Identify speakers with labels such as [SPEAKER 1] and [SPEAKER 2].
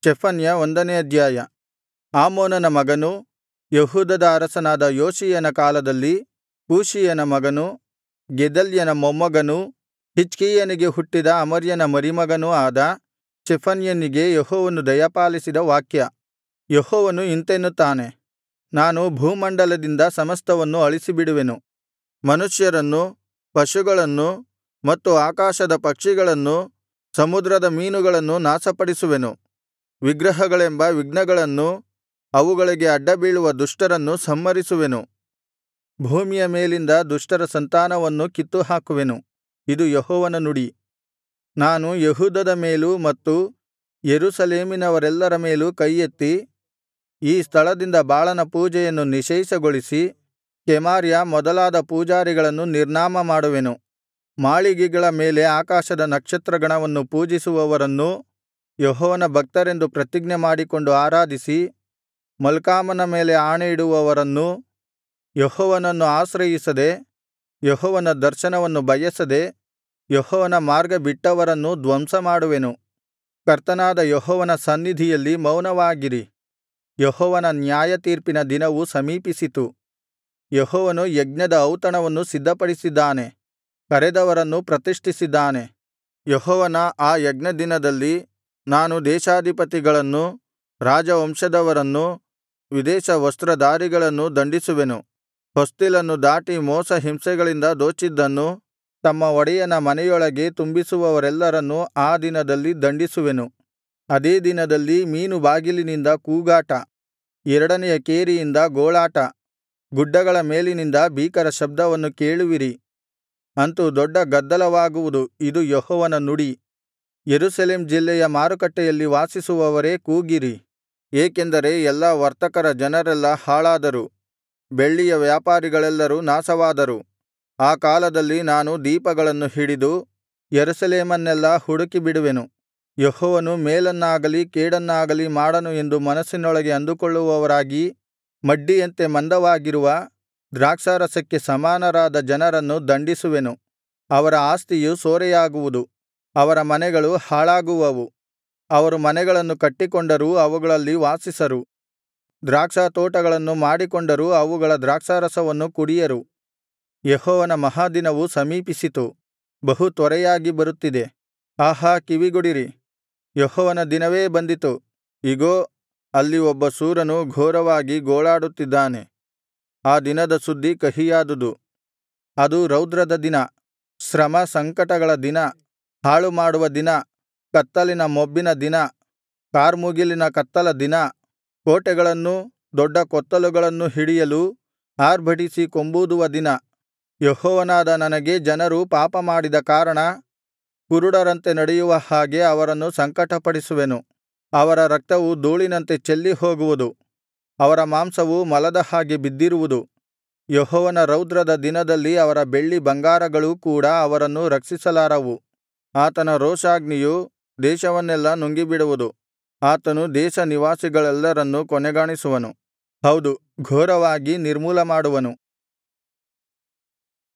[SPEAKER 1] ಚೆಫನ್ಯ 1ನೇ ಅಧ್ಯಾಯ. ಆಮೋನನ ಮಗನೂ ಯೆಹೂದದ ಅರಸನಾದ ಯೋಷೀಯನ ಕಾಲದಲ್ಲಿ ಕೂಷಿಯನ ಮಗನೂ ಗೆದಲ್ಯನ ಮೊಮ್ಮಗನೂ ಹಿಜ್ಕೀಯನಿಗೆ ಹುಟ್ಟಿದ ಅಮರ್ಯನ ಮರಿಮಗನೂ ಆದ ಚೆಫನ್ಯನಿಗೆ ಯೆಹೋವನು ದಯಪಾಲಿಸಿದ ವಾಕ್ಯ. ಯೆಹೋವನು ಇಂತೆನ್ನುತ್ತಾನೆ, ನಾನು ಭೂಮಂಡಲದಿಂದ ಸಮಸ್ತವನ್ನು ಅಳಿಸಿಬಿಡುವೆನು, ಮನುಷ್ಯರನ್ನು, ಪಶುಗಳನ್ನು ಮತ್ತು ಆಕಾಶದ ಪಕ್ಷಿಗಳನ್ನು, ಸಮುದ್ರದ ಮೀನುಗಳನ್ನು ನಾಶಪಡಿಸುವೆನು. ವಿಗ್ರಹಗಳೆಂಬ ವಿಘ್ನಗಳನ್ನೂ ಅವುಗಳಿಗೆ ಅಡ್ಡಬೀಳುವ ದುಷ್ಟರನ್ನು ಸಂಹರಿಸುವೆನು. ಭೂಮಿಯ ಮೇಲಿಂದ ದುಷ್ಟರ ಸಂತಾನವನ್ನು ಕಿತ್ತುಹಾಕುವೆನು. ಇದು ಯೆಹೋವನ ನುಡಿ. ನಾನು ಯೆಹೂದದ ಮೇಲೂ ಮತ್ತು ಯೆರೂಸಲೇಮಿನವರೆಲ್ಲರ ಮೇಲೂ ಕೈಯೆತ್ತಿ ಈ ಸ್ಥಳದಿಂದ ಬಾಳನ ಪೂಜೆಯನ್ನು ನಿಶ್ಶೇಷಗೊಳಿಸಿ ಕೆಮಾರ್ಯ ಮೊದಲಾದ ಪೂಜಾರಿಗಳನ್ನು ನಿರ್ನಾಮ ಮಾಡುವೆನು. ಮಾಳಿಗೆಗಳ ಮೇಲೆ ಆಕಾಶದ ನಕ್ಷತ್ರಗಣವನ್ನು ಪೂಜಿಸುವವರನ್ನೂ ಯೆಹೋವನ ಭಕ್ತರೆಂದು ಪ್ರತಿಜ್ಞೆ ಮಾಡಿಕೊಂಡು ಆರಾಧಿಸಿ ಮಲ್ಕಾಮನ ಮೇಲೆ ಆಣೆಯಿಡುವವರನ್ನೂ, ಯೆಹೋವನನ್ನು ಆಶ್ರಯಿಸದೆ ಯೆಹೋವನ ದರ್ಶನವನ್ನು ಬಯಸದೆ ಯೆಹೋವನ ಮಾರ್ಗ ಬಿಟ್ಟವರನ್ನೂ ಧ್ವಂಸಮಾಡುವೆನು. ಕರ್ತನಾದ ಯೆಹೋವನ ಸನ್ನಿಧಿಯಲ್ಲಿ ಮೌನವಾಗಿರಿ. ಯೆಹೋವನ ನ್ಯಾಯತೀರ್ಪಿನ ದಿನವು ಸಮೀಪಿಸಿತು. ಯೆಹೋವನು ಯಜ್ಞದ ಔತಣವನ್ನು ಸಿದ್ಧಪಡಿಸಿದ್ದಾನೆ, ಕರೆದವರನ್ನು ಪ್ರತಿಷ್ಠಿಸಿದ್ದಾನೆ. ಯೆಹೋವನ ಆ ಯಜ್ಞದಿನದಲ್ಲಿ ನಾನು ದೇಶಾಧಿಪತಿಗಳನ್ನೂ ರಾಜವಂಶದವರನ್ನೂ ವಿದೇಶ ವಸ್ತ್ರಧಾರಿಗಳನ್ನೂ ದಂಡಿಸುವೆನು. ಹೊಸ್ತಿಲನ್ನು ದಾಟಿ ಮೋಸ ಹಿಂಸೆಗಳಿಂದ ದೋಚಿದ್ದನ್ನು ತಮ್ಮ ಒಡೆಯನ ಮನೆಯೊಳಗೆ ತುಂಬಿಸುವವರೆಲ್ಲರನ್ನೂ ಆ ದಿನದಲ್ಲಿ ದಂಡಿಸುವೆನು. ಅದೇ ದಿನದಲ್ಲಿ ಮೀನು ಬಾಗಿಲಿನಿಂದ ಕೂಗಾಟ, ಎರಡನೆಯ ಕೇರಿಯಿಂದ ಗೋಳಾಟ, ಗುಡ್ಡಗಳ ಮೇಲಿನಿಂದ ಭೀಕರ ಶಬ್ದವನ್ನು ಕೇಳುವಿರಿ. ಅಂತೂ ದೊಡ್ಡ ಗದ್ದಲವಾಗುವುದು. ಇದು ಯೆಹೋವನ ನುಡಿ. ಯೆರೂಸಲೇಮ್ ಜಿಲ್ಲೆಯ ಮಾರುಕಟ್ಟೆಯಲ್ಲಿ ವಾಸಿಸುವವರೇ ಕೂಗಿರಿ. ಏಕೆಂದರೆ ಎಲ್ಲಾ ವರ್ತಕರ ಜನರೆಲ್ಲಾ ಹಾಳಾದರು, ಬೆಳ್ಳಿಯ ವ್ಯಾಪಾರಿಗಳೆಲ್ಲರೂ ನಾಶವಾದರು. ಆ ಕಾಲದಲ್ಲಿ ನಾನು ದೀಪಗಳನ್ನು ಹಿಡಿದು ಯೆರೂಸಲೇಮನ್ನೆಲ್ಲಾ ಹುಡುಕಿಬಿಡುವೆನು. ಯೆಹೋವನು ಮೇಲನ್ನಾಗಲಿ ಕೇಡನ್ನಾಗಲಿ ಮಾಡನು ಎಂದು ಮನಸ್ಸಿನೊಳಗೆ ಅಂದುಕೊಳ್ಳುವವರಾಗಿ ಮಡ್ಡಿಯಂತೆ ಮಂದವಾಗಿರುವ ದ್ರಾಕ್ಷಾರಸಕ್ಕೆ ಸಮಾನರಾದ ಜನರನ್ನು ದಂಡಿಸುವೆನು. ಅವರ ಆಸ್ತಿಯು ಸೂರೆಯಾಗುವುದು, ಅವರ ಮನೆಗಳು ಹಾಳಾಗುವವು. ಅವರು ಮನೆಗಳನ್ನು ಕಟ್ಟಿಕೊಂಡರೂ ಅವುಗಳಲ್ಲಿ ವಾಸಿಸರು, ದ್ರಾಕ್ಷಾತೋಟಗಳನ್ನು ಮಾಡಿಕೊಂಡರೂ ಅವುಗಳ ದ್ರಾಕ್ಷಾರಸವನ್ನು ಕುಡಿಯರು. ಯೆಹೋವನ ಮಹಾದಿನವು ಸಮೀಪಿಸಿತು, ಬಹು ತ್ವರೆಯಾಗಿ ಬರುತ್ತಿದೆ. ಆಹಾ, ಕಿವಿಗೊಡಿರಿ, ಯೆಹೋವನ ದಿನವೇ ಬಂದಿತು. ಇಗೋ, ಅಲ್ಲಿ ಒಬ್ಬ ಶೂರನು ಘೋರವಾಗಿ ಗೋಳಾಡುತ್ತಿದ್ದಾನೆ. ಆ ದಿನದ ಸುದ್ದಿ ಕಹಿಯಾದುದು. ಅದು ರೌದ್ರದ ದಿನ, ಶ್ರಮ ಸಂಕಟಗಳ ದಿನ, ಹಾಳುಮಾಡುವ ದಿನ, ಕತ್ತಲಿನ ಮೊಬ್ಬಿನ ದಿನ, ಕಾರ್ಮುಗಿಲಿನ ಕತ್ತಲ ದಿನ. ಕೋಟೆಗಳನ್ನೂ ದೊಡ್ಡ ಕೊತ್ತಲುಗಳನ್ನೂ ಹಿಡಿಯಲು ಆರ್ಭಟಿಸಿ ಕೊಂಬೂದುವ ದಿನ. ಯೆಹೋವನಾದ ನನಗೆ ಜನರು ಪಾಪಮಾಡಿದ ಕಾರಣ ಕುರುಡರಂತೆ ನಡೆಯುವ ಹಾಗೆ ಅವರನ್ನು ಸಂಕಟಪಡಿಸುವೆನು. ಅವರ ರಕ್ತವು ಧೂಳಿನಂತೆ ಚೆಲ್ಲಿ ಹೋಗುವುದು, ಅವರ ಮಾಂಸವು ಮಲದ ಹಾಗೆ ಬಿದ್ದಿರುವುದು. ಯೆಹೋವನ ರೌದ್ರದ ದಿನದಲ್ಲಿ ಅವರ ಬೆಳ್ಳಿ ಬಂಗಾರಗಳೂ ಕೂಡ ಅವರನ್ನು ರಕ್ಷಿಸಲಾರವು. ಆತನ ರೋಷಾಗ್ನಿಯು ದೇಶವನ್ನೆಲ್ಲಾ ನುಂಗಿಬಿಡುವುದು. ಆತನು ದೇಶ ನಿವಾಸಿಗಳೆಲ್ಲರನ್ನೂ ಕೊನೆಗಾಣಿಸುವನು, ಹೌದು, ಘೋರವಾಗಿ ನಿರ್ಮೂಲಮಾಡುವನು.